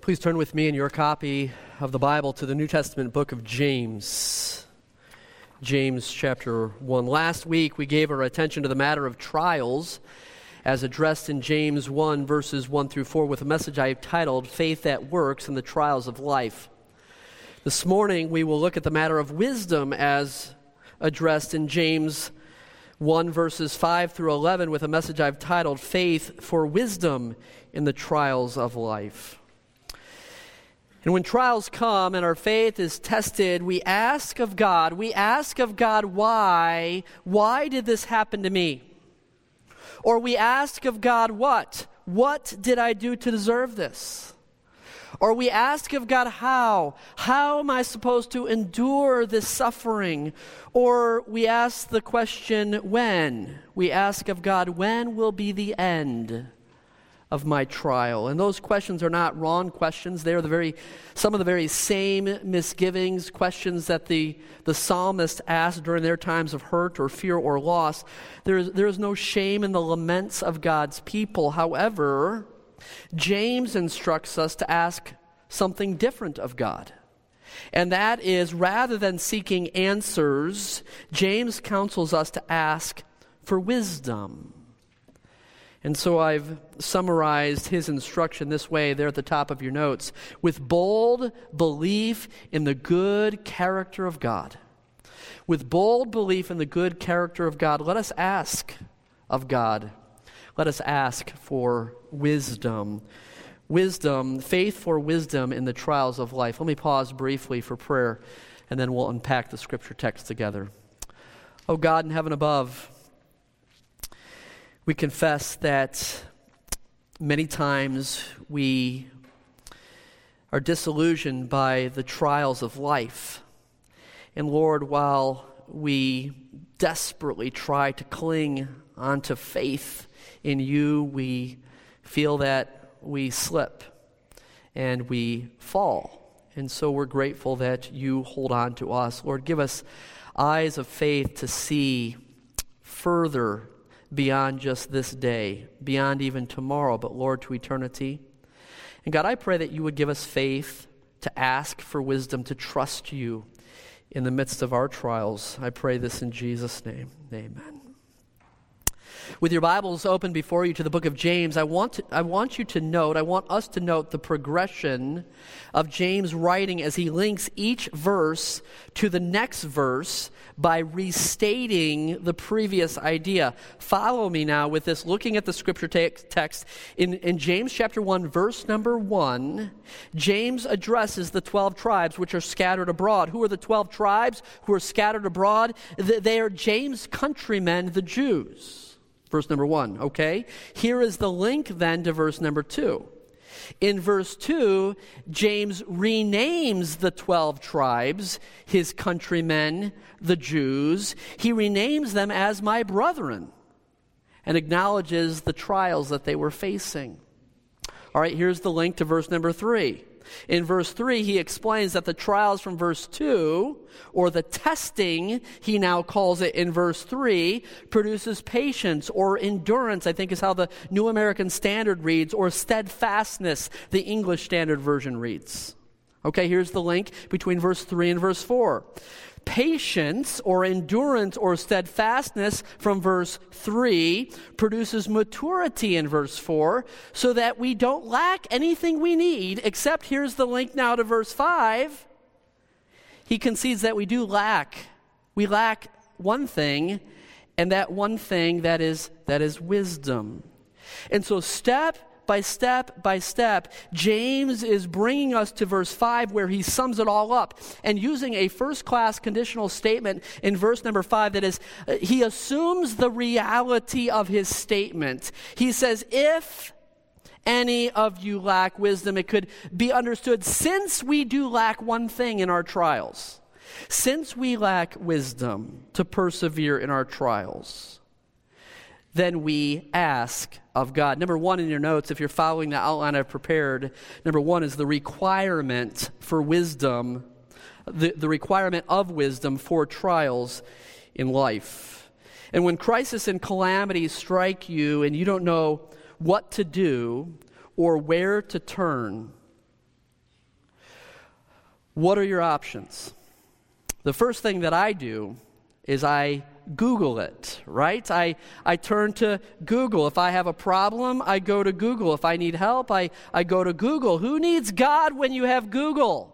Please turn with me in your copy of the Bible to the New Testament book of James. James chapter 1. Last week we gave our attention to the matter of trials as addressed in James 1 verses 1 through 4 with a message I have titled, Faith That Works in the Trials of Life. This morning we will look at the matter of wisdom as addressed in James 1 verses 5 through 11 with a message I've titled, Faith for Wisdom in the Trials of Life. And when trials come and our faith is tested, we ask of God why? Why did this happen to me? Or we ask of God what? What did I do to deserve this? Or we ask of God how? How am I supposed to endure this suffering? Or we ask the question when? We ask of God, when will be the end of my trial? And those questions are not wrong questions. They are some of the very same misgivings, questions that the psalmist asked during their times of hurt or fear or loss. There is no shame in the laments of God's people. However, James instructs us to ask something different of God. And that is, rather than seeking answers, James counsels us to ask for wisdom. And so I've summarized his instruction this way there at the top of your notes. With bold belief in the good character of God. With bold belief in the good character of God, let us ask of God. Let us ask for wisdom. Wisdom, faith for wisdom in the trials of life. Let me pause briefly for prayer, and then we'll unpack the scripture text together. Oh God in heaven above, we confess that many times we are disillusioned by the trials of life. And Lord, while we desperately try to cling onto faith in you, we feel that we slip and we fall. And so we're grateful that you hold on to us. Lord, give us eyes of faith to see further beyond just this day, beyond even tomorrow, but Lord, to eternity. And God, I pray that you would give us faith to ask for wisdom, to trust you in the midst of our trials. I pray this in Jesus' name. Amen. With your Bibles open before you to the book of James, I want us to note the progression of James' writing as he links each verse to the next verse by restating the previous idea. Follow me now with this, looking at the scripture text. In James chapter 1, verse number 1, James addresses the 12 tribes which are scattered abroad. Who are the 12 tribes who are scattered abroad? They are James' countrymen, the Jews. Verse number 1, okay? Here is the link then to verse number 2. In verse 2, James renames the 12 tribes, his countrymen, the Jews. He renames them as my brethren and acknowledges the trials that they were facing. All right, here's the link to verse number 3. In verse 3, he explains that the trials from verse 2, or the testing, he now calls it in verse 3, produces patience or endurance, I think is how the New American Standard reads, or steadfastness, the English Standard Version reads. Okay, here's the link between verse 3 and verse 4. Patience or endurance or steadfastness from verse 3 produces maturity in verse 4 so that we don't lack anything we need, except here's the link now to verse 5. He concedes that we do lack. We lack one thing, and that one thing that is wisdom. And so step by step, James is bringing us to verse 5 where he sums it all up and using a first-class conditional statement in verse number 5 that is, he assumes the reality of his statement. He says, if any of you lack wisdom, it could be understood, since we do lack one thing in our trials, since we lack wisdom to persevere in our trials, then we ask of God. Number 1 in your notes, if you're following the outline I've prepared, number 1 is the requirement for wisdom, the requirement of wisdom for trials in life. And when crisis and calamities strike you and you don't know what to do or where to turn, What are your options? The first thing that I do is I Google it, right? I turn to Google. If I have a problem, I go to Google. If I need help, I go to Google. Who needs God when you have Google?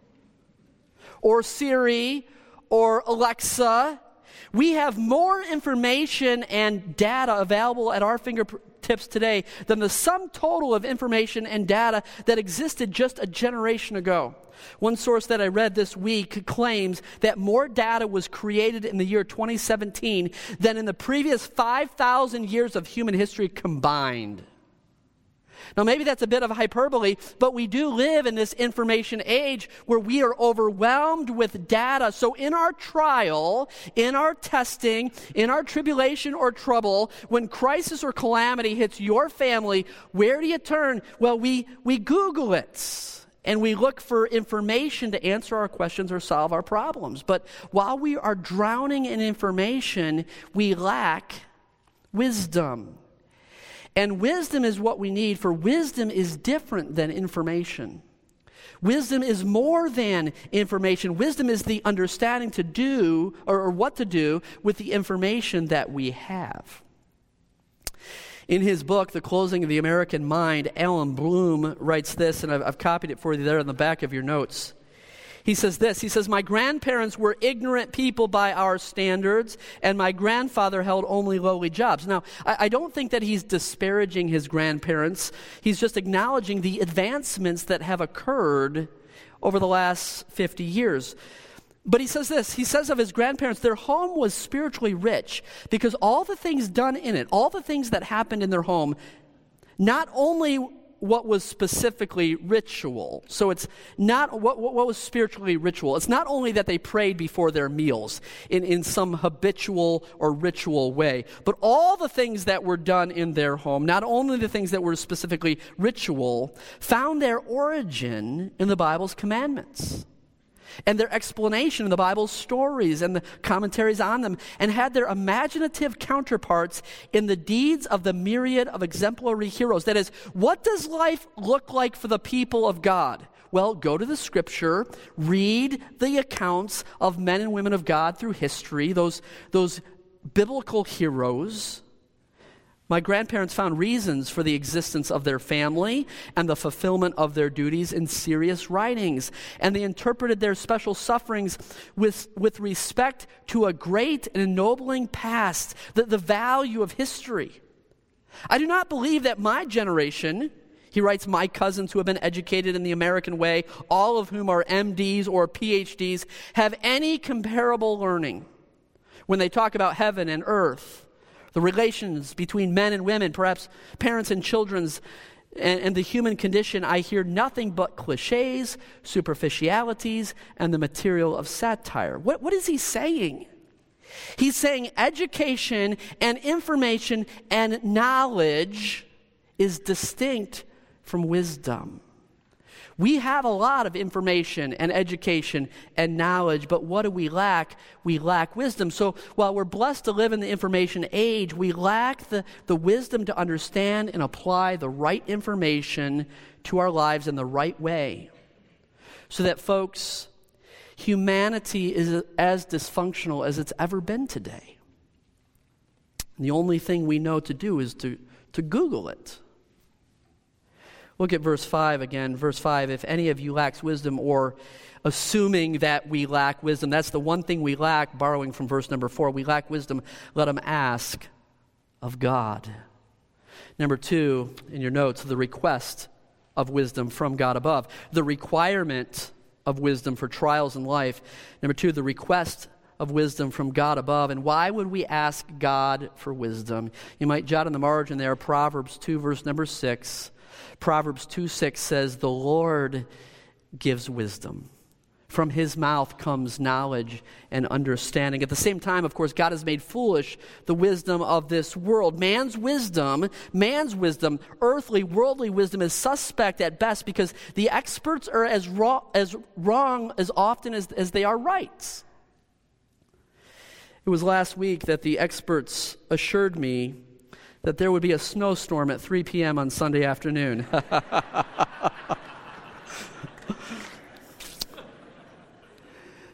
Or Siri, or Alexa. We have more information and data available at our fingertips today than the sum total of information and data that existed just a generation ago. One source that I read this week claims that more data was created in the year 2017 than in the previous 5,000 years of human history combined. Now, maybe that's a bit of hyperbole, but we do live in this information age where we are overwhelmed with data. So in our trial, in our testing, in our tribulation or trouble, when crisis or calamity hits your family, where do you turn? Well, we Google it. And we look for information to answer our questions or solve our problems. But while we are drowning in information, we lack wisdom. And wisdom is what we need, for wisdom is different than information. Wisdom is more than information. Wisdom is the understanding to do, or what to do with the information that we have. In his book, The Closing of the American Mind, Alan Bloom writes this, and I've copied it for you there on the back of your notes. He says this, he says, "My grandparents were ignorant people by our standards, and my grandfather held only lowly jobs." Now, I don't think that he's disparaging his grandparents. He's just acknowledging the advancements that have occurred over the last 50 years. But he says this, he says of his grandparents, their home was spiritually rich because all the things done in it, all the things that happened in their home, not only what was specifically ritual. So it's not what was spiritually ritual. It's not only that they prayed before their meals in some habitual or ritual way, but all the things that were done in their home, not only the things that were specifically ritual, found their origin in the Bible's commandments and their explanation in the Bible's stories and the commentaries on them, and had their imaginative counterparts in the deeds of the myriad of exemplary heroes. That is, what does life look like for the people of God? Well, go to the Scripture, read the accounts of men and women of God through history, those biblical heroes. My grandparents found reasons for the existence of their family and the fulfillment of their duties in serious writings, and they interpreted their special sufferings with respect to a great and ennobling past, the value of history. I do not believe that my generation, he writes, my cousins who have been educated in the American way, all of whom are MDs or PhDs, have any comparable learning when they talk about heaven and earth, the relations between men and women, perhaps parents and children's, and the human condition. I hear nothing but cliches, superficialities, and the material of satire. What is he saying? He's saying education and information and knowledge is distinct from wisdom. We have a lot of information and education and knowledge, but what do we lack? We lack wisdom. So while we're blessed to live in the information age, we lack the wisdom to understand and apply the right information to our lives in the right way. So that, folks, humanity is as dysfunctional as it's ever been today. And the only thing we know to do is to Google it. Look at verse 5 again. Verse 5, if any of you lacks wisdom, or assuming that we lack wisdom, that's the one thing we lack, borrowing from verse number 4, we lack wisdom, let him ask of God. Number 2, in your notes, the request of wisdom from God above. The requirement of wisdom for trials in life. Number 2, the request of wisdom from God above. And why would we ask God for wisdom? You might jot in the margin there, Proverbs 2, verse number 6. Proverbs 2:6 says, the Lord gives wisdom. From his mouth comes knowledge and understanding. At the same time, of course, God has made foolish the wisdom of this world. Man's wisdom, earthly, worldly wisdom is suspect at best because the experts are as wrong as often as they are right. It was last week that the experts assured me that there would be a snowstorm at 3 p.m. on Sunday afternoon.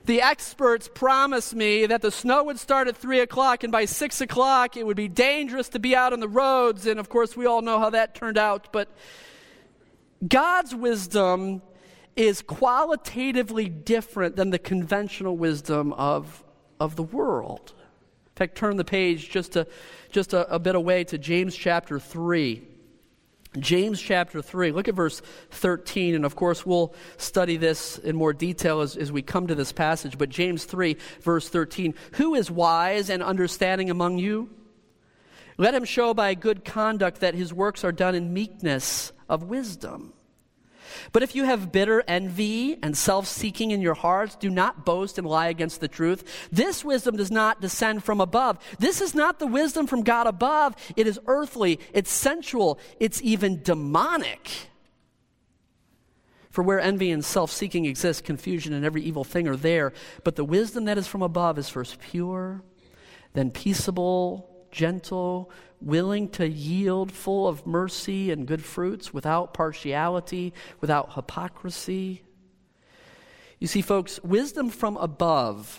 The experts promised me that the snow would start at 3 o'clock, and by 6 o'clock it would be dangerous to be out on the roads. And of course, we all know how that turned out. But God's wisdom is qualitatively different than the conventional wisdom of the world. In fact, turn the page just a bit away to James chapter 3. James chapter 3, look at verse 13, and of course we'll study this in more detail as we come to this passage, but James 3, verse 13, who is wise and understanding among you? Let him show by good conduct that his works are done in meekness of wisdom. But if you have bitter envy and self-seeking in your hearts, do not boast and lie against the truth. This wisdom does not descend from above. This is not the wisdom from God above. It is earthly, it's sensual, it's even demonic. For where envy and self-seeking exist, confusion and every evil thing are there. But the wisdom that is from above is first pure, then peaceable, gentle, willing to yield, full of mercy and good fruits, without partiality, without hypocrisy. You see, folks, wisdom from above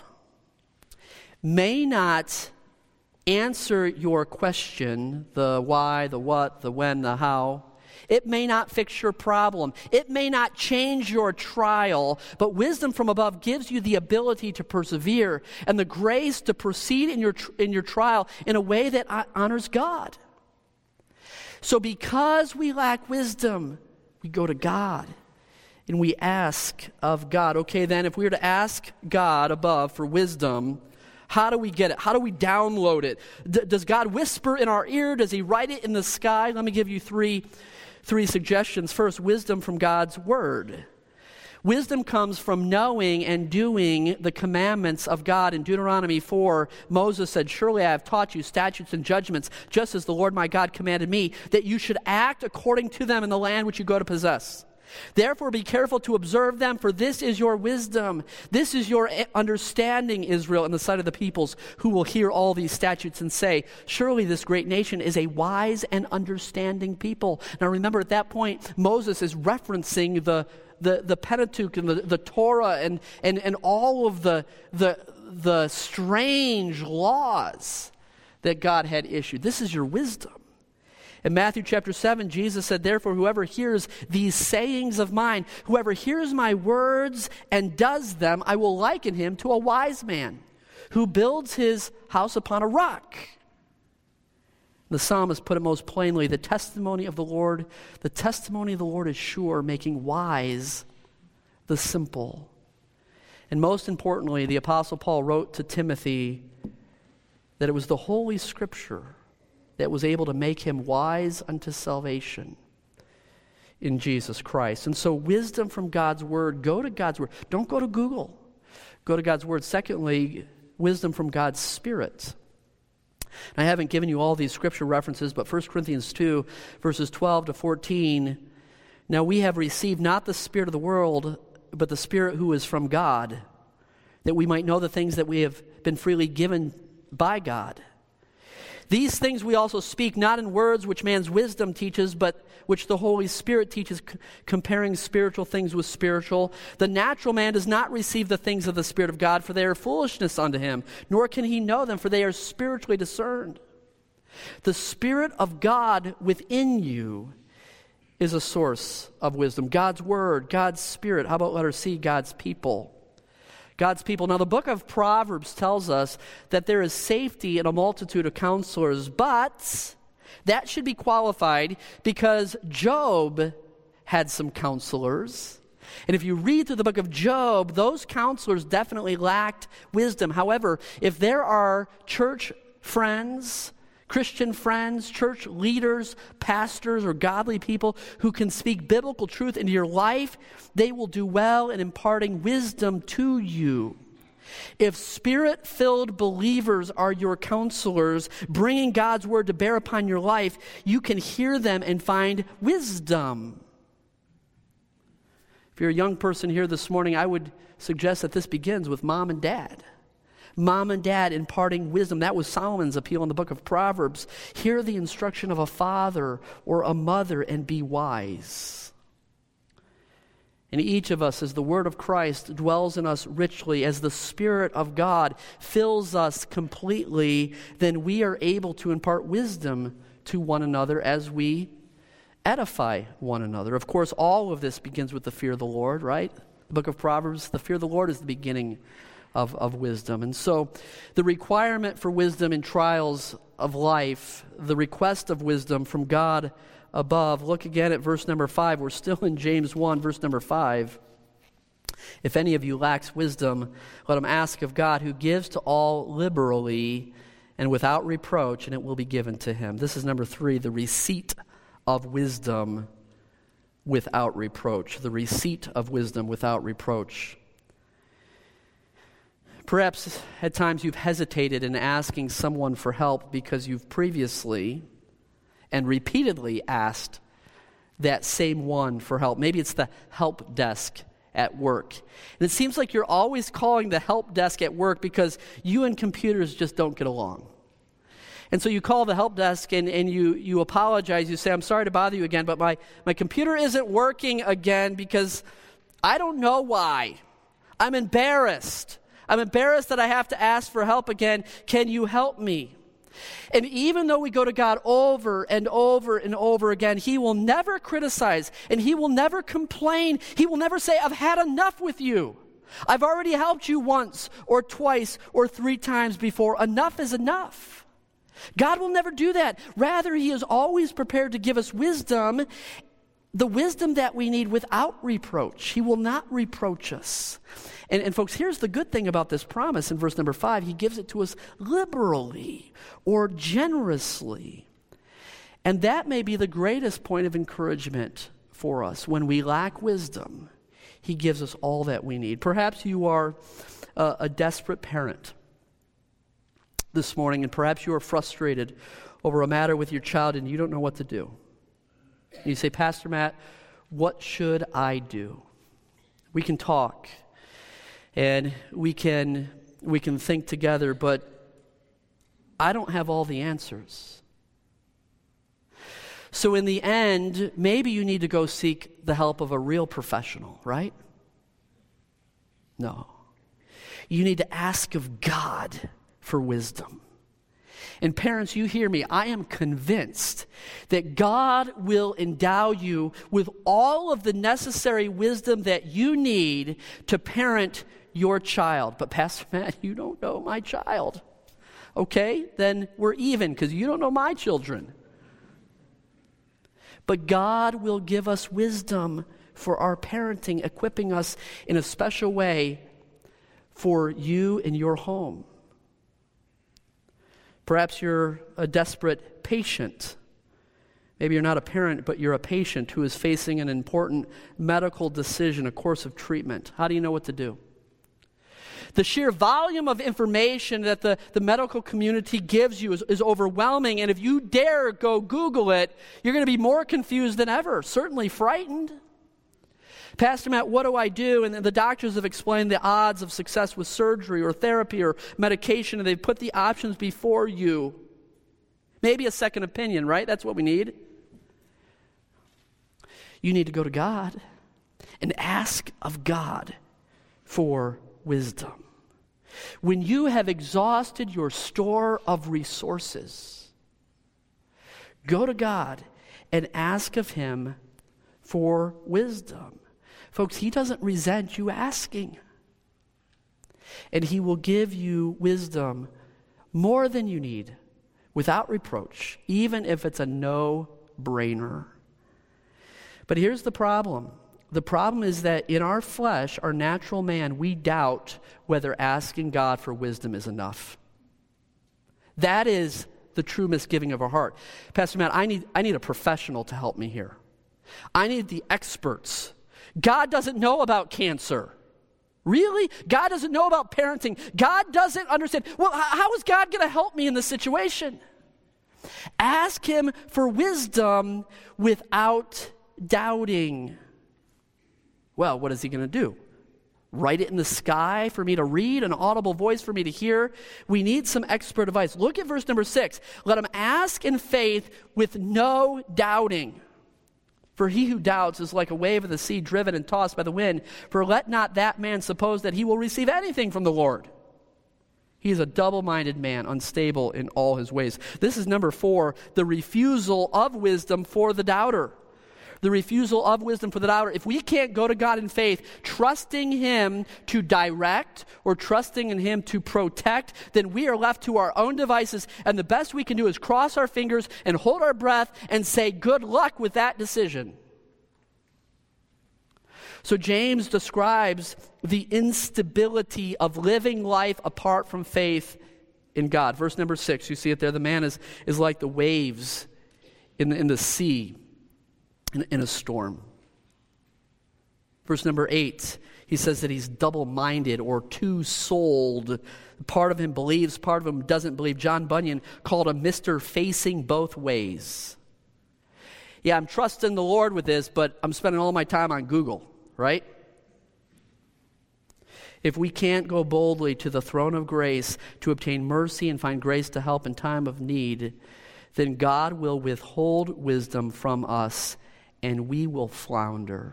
may not answer your question, the why, the what, the when, the how. It may not fix your problem. It may not change your trial, but wisdom from above gives you the ability to persevere and the grace to proceed in your trial in a way that honors God. So because we lack wisdom, we go to God and we ask of God. Okay, then, if we were to ask God above for wisdom, how do we get it? How do we download it? Does God whisper in our ear? Does he write it in the sky? Let me give you three suggestions. First, wisdom from God's word. Wisdom comes from knowing and doing the commandments of God. In Deuteronomy 4, Moses said, surely I have taught you statutes and judgments, just as the Lord my God commanded me, that you should act according to them in the land which you go to possess. Therefore be careful to observe them, for this is your wisdom. This is your understanding, Israel, in the sight of the peoples who will hear all these statutes and say, surely this great nation is a wise and understanding people. Now remember, at that point, Moses is referencing the Pentateuch and the Torah and all of the strange laws that God had issued. This is your wisdom. In Matthew chapter 7, Jesus said, therefore, whoever hears these sayings of mine, whoever hears my words and does them, I will liken him to a wise man who builds his house upon a rock. The psalmist put it most plainly, the testimony of the Lord is sure, making wise the simple. And most importantly, the Apostle Paul wrote to Timothy that it was the Holy Scripture that was able to make him wise unto salvation in Jesus Christ. And so wisdom from God's word, go to God's word. Don't go to Google. Go to God's word. Secondly, wisdom from God's Spirit. I haven't given you all these scripture references, but 1 Corinthians 2, verses 12 to 14, now we have received not the spirit of the world, but the Spirit who is from God, that we might know the things that we have been freely given by God. These things we also speak, not in words which man's wisdom teaches, but which the Holy Spirit teaches, comparing spiritual things with spiritual. The natural man does not receive the things of the Spirit of God, for they are foolishness unto him, nor can he know them, for they are spiritually discerned. The Spirit of God within you is a source of wisdom. God's Word, God's Spirit. How about letter C, God's people? God's people. Now, the book of Proverbs tells us that there is safety in a multitude of counselors, but that should be qualified because Job had some counselors. And if you read through the book of Job, those counselors definitely lacked wisdom. However, if there are church friends, Christian friends, church leaders, pastors, or godly people who can speak biblical truth into your life, they will do well in imparting wisdom to you. If Spirit-filled believers are your counselors, bringing God's word to bear upon your life, you can hear them and find wisdom. If you're a young person here this morning, I would suggest that this begins with mom and dad. Mom and dad imparting wisdom. That was Solomon's appeal in the book of Proverbs. Hear the instruction of a father or a mother and be wise. in each of us as the word of Christ dwells in us richly, as the Spirit of God fills us completely, then we are able to impart wisdom to one another as we edify one another. Of course, all of this begins with the fear of the Lord, right? The book of Proverbs, the fear of the Lord is the beginning of wisdom. And so the requirement for wisdom in trials of life, the request of wisdom from God above. Look again at verse number 5. We're still in James 1, verse number 5. If any of you lacks wisdom, let him ask of God, who gives to all liberally and without reproach, and it will be given to him. This is number 3, the receipt of wisdom without reproach. The receipt of wisdom without reproach. Perhaps at times you've hesitated in asking someone for help because you've previously and repeatedly asked that same one for help. Maybe it's the help desk at work. And it seems like you're always calling the help desk at work because you and computers just don't get along. And so you call the help desk and you apologize. You say, I'm sorry to bother you again, but my computer isn't working again because I don't know why. I'm embarrassed. I'm embarrassed that I have to ask for help again. Can you help me? And even though we go to God over and over and over again, He will never criticize and He will never complain. He will never say, I've had enough with you. I've already helped you once or twice or 3 times before. Enough is enough. God will never do that. Rather, He is always prepared to give us wisdom, the wisdom that we need without reproach. He will not reproach us. And folks, here's the good thing about this promise in verse number 5. He gives it to us liberally or generously. And that may be the greatest point of encouragement for us. When we lack wisdom, He gives us all that we need. Perhaps you are a desperate parent this morning, and perhaps you are frustrated over a matter with your child and you don't know what to do. You say, Pastor Matt, what should I do? We can talk and we can think together, but I don't have all the answers. So in the end, maybe you need to go seek the help of a real professional, right? No. You need to ask of God for wisdom. And parents, you hear me. I am convinced that God will endow you with all of the necessary wisdom that you need to parent your child. But Pastor Matt, you don't know my child. Okay, then we're even because you don't know my children. But God will give us wisdom for our parenting, equipping us in a special way for you and your home. Perhaps you're a desperate patient. Maybe you're not a parent, but you're a patient who is facing an important medical decision, a course of treatment. How do you know what to do? The sheer volume of information that the medical community gives you is overwhelming, and if you dare go Google it, you're going to be more confused than ever, certainly frightened. Pastor Matt, what do I do? And the doctors have explained the odds of success with surgery or therapy or medication, and they've put the options before you. Maybe a second opinion, right? That's what we need. You need to go to God and ask of God for wisdom. When you have exhausted your store of resources, go to God and ask of Him for wisdom. Folks, He doesn't resent you asking. And He will give you wisdom more than you need without reproach, even if it's a no-brainer. But here's the problem. The problem is that in our flesh, our natural man, we doubt whether asking God for wisdom is enough. That is the true misgiving of our heart. Pastor Matt, I need a professional to help me here. I need the experts. God doesn't know about cancer. Really? God doesn't know about parenting. God doesn't understand. Well, how is God going to help me in this situation? Ask Him for wisdom without doubting. Well, what is He going to do? Write it in the sky for me to read, an audible voice for me to hear? We need some expert advice. Look at verse number 6. Let him ask in faith with no doubting. For he who doubts is like a wave of the sea driven and tossed by the wind. For let not that man suppose that he will receive anything from the Lord. He is a double-minded man, unstable in all his ways. This is number 4, the refusal of wisdom for the doubter. The refusal of wisdom for the doubter. If we can't go to God in faith, trusting him to direct or trusting in him to protect, then we are left to our own devices, and the best we can do is cross our fingers and hold our breath and say, good luck with that decision. So James describes the instability of living life apart from faith in God. Verse number 6, you see it there. The man is like the waves in the sea in a storm. Verse number 8, he says that he's double-minded or two-souled. Part of him believes, part of him doesn't believe. John Bunyan called him Mr. Facing Both Ways. Yeah, I'm trusting the Lord with this, but I'm spending all my time on Google, right? If we can't go boldly to the throne of grace to obtain mercy and find grace to help in time of need, then God will withhold wisdom from us and we will flounder.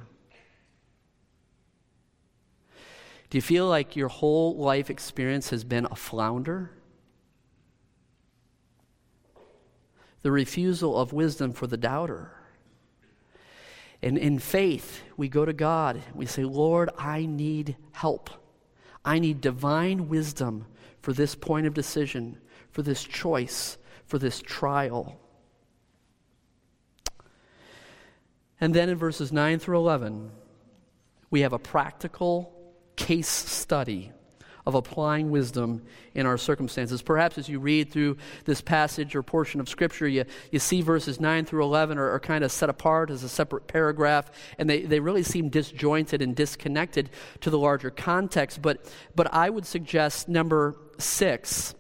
Do you feel like your whole life experience has been a flounder? The refusal of wisdom for the doubter. And in faith, we go to God. We say, Lord, I need help. I need divine wisdom for this point of decision, for this choice, for this trial. And then in verses 9 through 11, we have a practical case study of applying wisdom in our circumstances. Perhaps as you read through this passage or portion of Scripture, you see verses 9 through 11 are kind of set apart as a separate paragraph, and they really seem disjointed and disconnected to the larger context. But I would suggest number 5,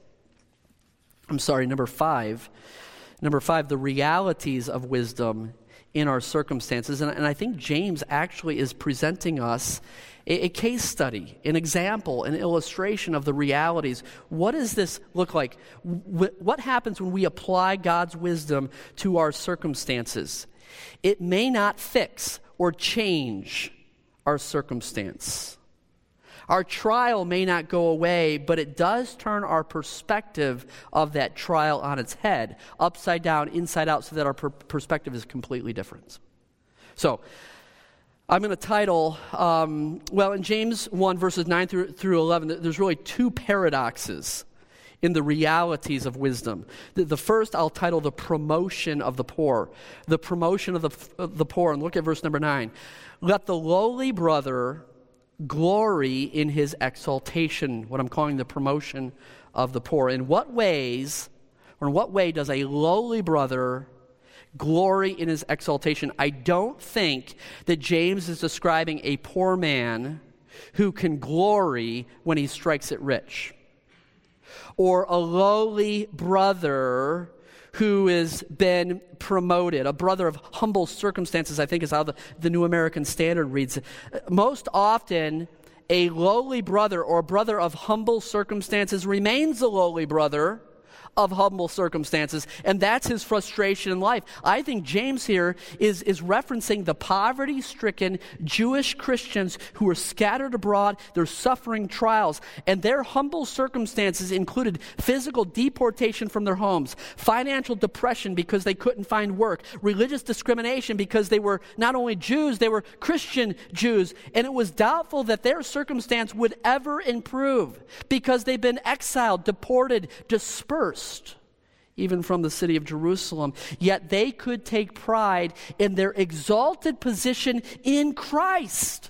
the realities of wisdom in our circumstances. And I think James actually is presenting us a case study, an example, an illustration of the realities. What does this look like? What happens when we apply God's wisdom to our circumstances? It may not fix or change our circumstance. Our trial may not go away, but it does turn our perspective of that trial on its head, upside down, inside out, so that our perspective is completely different. So, I'm going to title, in James 1, verses 9 through 11, there's really 2 paradoxes in the realities of wisdom. The first I'll title the promotion of the poor. The promotion of the poor. And look at verse number 9. Let the lowly brother glory in his exaltation, what I'm calling the promotion of the poor. In what way does a lowly brother glory in his exaltation? I don't think that James is describing a poor man who can glory when he strikes it rich, or a lowly brother who has been promoted, a brother of humble circumstances, I think is how the New American Standard reads it. Most often, a lowly brother or a brother of humble circumstances remains a lowly brother of humble circumstances, and that's his frustration in life. I think James here is referencing the poverty-stricken Jewish Christians who are scattered abroad. They're suffering trials, and their humble circumstances included physical deportation from their homes, financial depression because they couldn't find work, religious discrimination because they were not only Jews, they were Christian Jews, and it was doubtful that their circumstance would ever improve because they've been exiled, deported, dispersed, even from the city of Jerusalem. Yet they could take pride in their exalted position in Christ.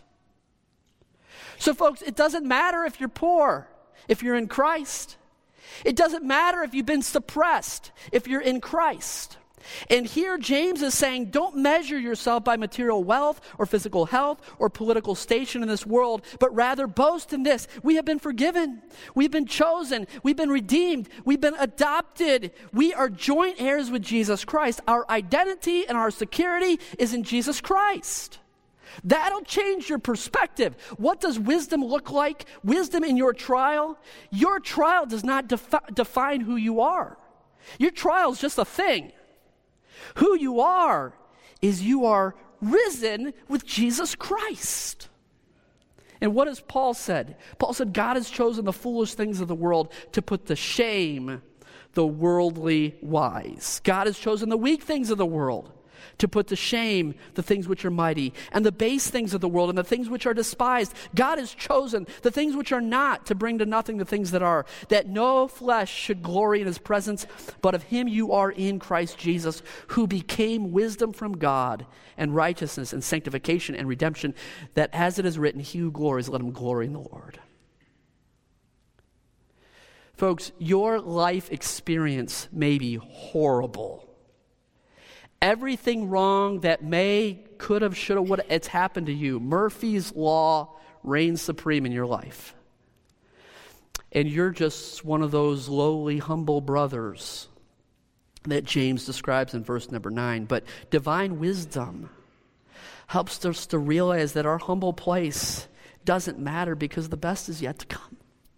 So folks, it doesn't matter if you're poor, if you're in Christ. It doesn't matter if you've been suppressed, if you're in Christ. And here James is saying, don't measure yourself by material wealth or physical health or political station in this world, but rather boast in this: we have been forgiven, we've been chosen, we've been redeemed, we've been adopted, we are joint heirs with Jesus Christ. Our identity and our security is in Jesus Christ. That'll change your perspective. What does wisdom look like? Wisdom in your trial? Your trial does not define who you are. Your trial is just a thing. Who you are is you are risen with Jesus Christ. And what has Paul said? Paul said, God has chosen the foolish things of the world to put to shame the worldly wise. God has chosen the weak things of the world to put to shame the things which are mighty, and the base things of the world, and the things which are despised. God has chosen the things which are not to bring to nothing the things that are, that no flesh should glory in his presence, but of him you are in Christ Jesus, who became wisdom from God, and righteousness, and sanctification, and redemption, that as it is written, he who glories, let him glory in the Lord. Folks, your life experience may be horrible. Everything wrong that may, could have, should have, would have, it's happened to you. Murphy's Law reigns supreme in your life. And you're just one of those lowly, humble brothers that James describes in verse number 9. But divine wisdom helps us to realize that our humble place doesn't matter because the best is yet to come.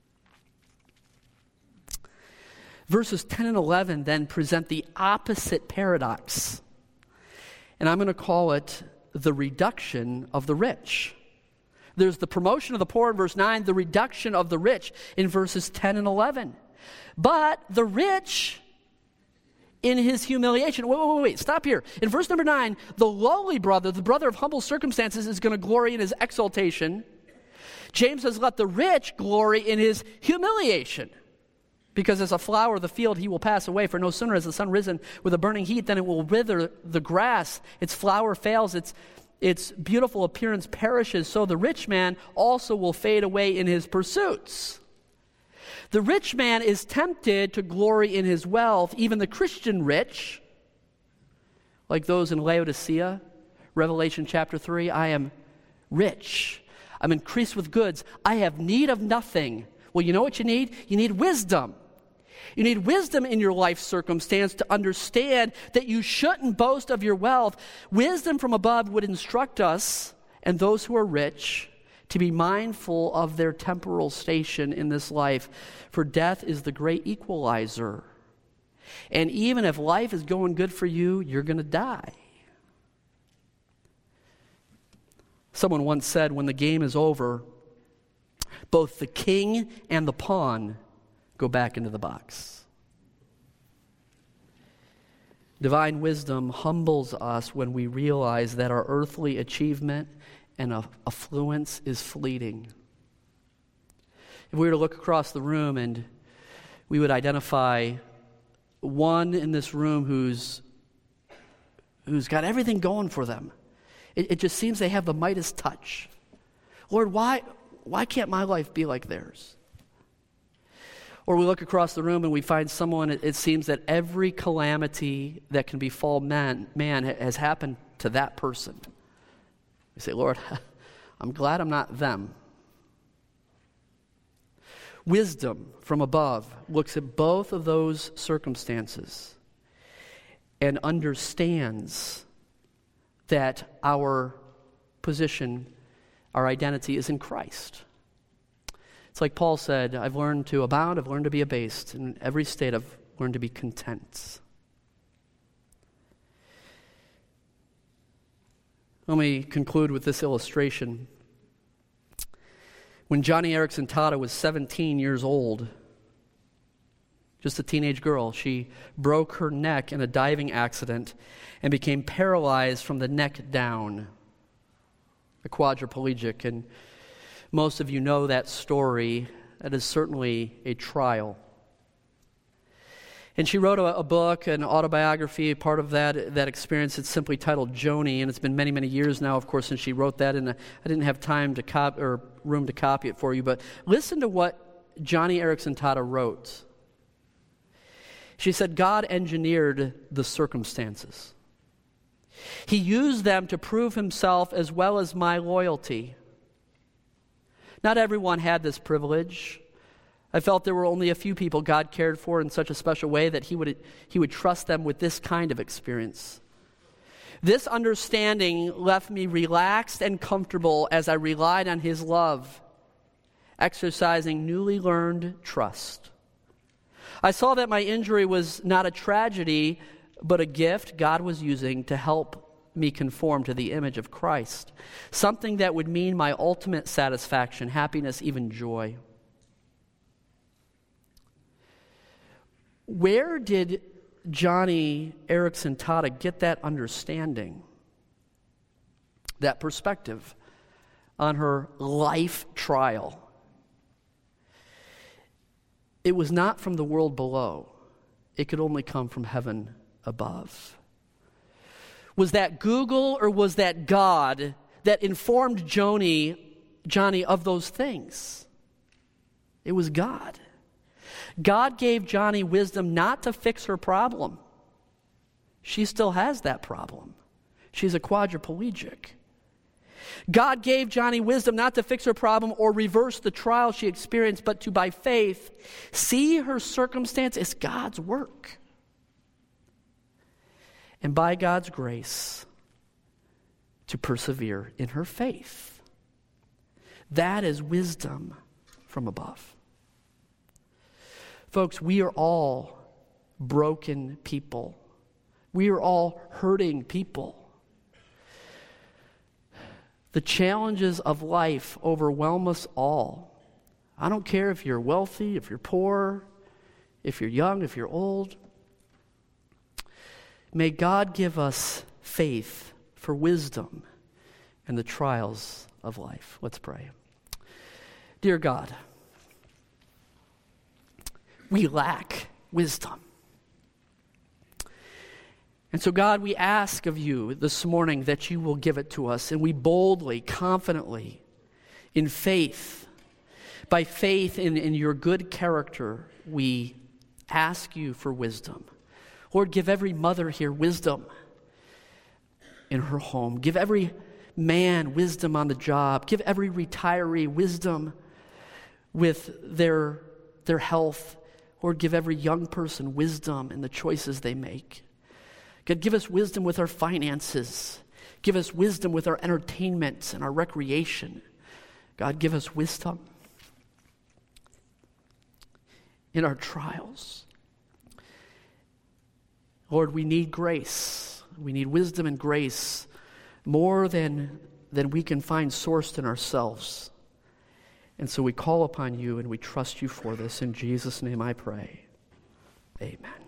Verses 10 and 11 then present the opposite paradox. And I'm going to call it the reduction of the rich. There's the promotion of the poor in verse 9, the reduction of the rich in verses 10 and 11. But the rich in his humiliation, wait, stop here. In verse number 9, the lowly brother, the brother of humble circumstances, is going to glory in his exaltation. James says, let the rich glory in his humiliation. Because as a flower of the field he will pass away, for no sooner has the sun risen with a burning heat than it will wither the grass, its flower fails, its beautiful appearance perishes, so the rich man also will fade away in his pursuits. The rich man is tempted to glory in his wealth, even the Christian rich, like those in Laodicea, Revelation chapter 3, I am rich, I'm increased with goods, I have need of nothing. Well, you know what you need? You need wisdom. You need wisdom in your life circumstance to understand that you shouldn't boast of your wealth. Wisdom from above would instruct us and those who are rich to be mindful of their temporal station in this life, for death is the great equalizer. And even if life is going good for you, you're going to die. Someone once said, when the game is over, both the king and the pawn go back into the box. Divine wisdom humbles us when we realize that our earthly achievement and affluence is fleeting. If we were to look across the room and we would identify one in this room who's got everything going for them, it just seems they have the Midas touch. Lord, why can't my life be like theirs? Or we look across the room and we find someone, it seems that every calamity that can befall man has happened to that person. We say, Lord, I'm glad I'm not them. Wisdom from above looks at both of those circumstances and understands that our position, our identity is in Christ. It's like Paul said, I've learned to abound, I've learned to be abased. In every state, I've learned to be content. Let me conclude with this illustration. When Joni Eareckson Tada was 17 years old, just a teenage girl, she broke her neck in a diving accident and became paralyzed from the neck down, a quadriplegic. And most of you know that story. That is certainly a trial. And she wrote a book, an autobiography, part of that experience. It's simply titled Joni, and it's been many, many years now, of course, since she wrote that, and I didn't have time to room to copy it for you, but listen to what Joni Eareckson Tada wrote. She said, God engineered the circumstances. He used them to prove himself as well as my loyalty. Not everyone had this privilege. I felt there were only a few people God cared for in such a special way that he would trust them with this kind of experience. This understanding left me relaxed and comfortable as I relied on his love, exercising newly learned trust. I saw that my injury was not a tragedy, but a gift God was using to help me conform to the image of Christ, something that would mean my ultimate satisfaction, happiness, even joy. Where did Joni Eareckson Tada get that understanding, that perspective on her life trial? It was not from the world below. It could only come from heaven above. Was that Google or was that God that informed Joni of those things? It was God. God gave Joni wisdom not to fix her problem. She still has that problem. She's a quadriplegic. God gave Joni wisdom not to fix her problem or reverse the trial she experienced, but to, by faith, see her circumstance as God's work. And by God's grace, to persevere in her faith. That is wisdom from above. Folks, we are all broken people. We are all hurting people. The challenges of life overwhelm us all. I don't care if you're wealthy, if you're poor, if you're young, if you're old. May God give us faith for wisdom in the trials of life. Let's pray. Dear God, we lack wisdom. And so, God, we ask of you this morning that you will give it to us, and we boldly, confidently, in faith, by faith in your good character, we ask you for wisdom. Lord, give every mother here wisdom in her home. Give every man wisdom on the job. Give every retiree wisdom with their health. Lord, give every young person wisdom in the choices they make. God, give us wisdom with our finances. Give us wisdom with our entertainment and our recreation. God, give us wisdom in our trials. Lord, we need grace. We need wisdom and grace more than we can find sourced in ourselves. And so we call upon you and we trust you for this. In Jesus' name I pray. Amen.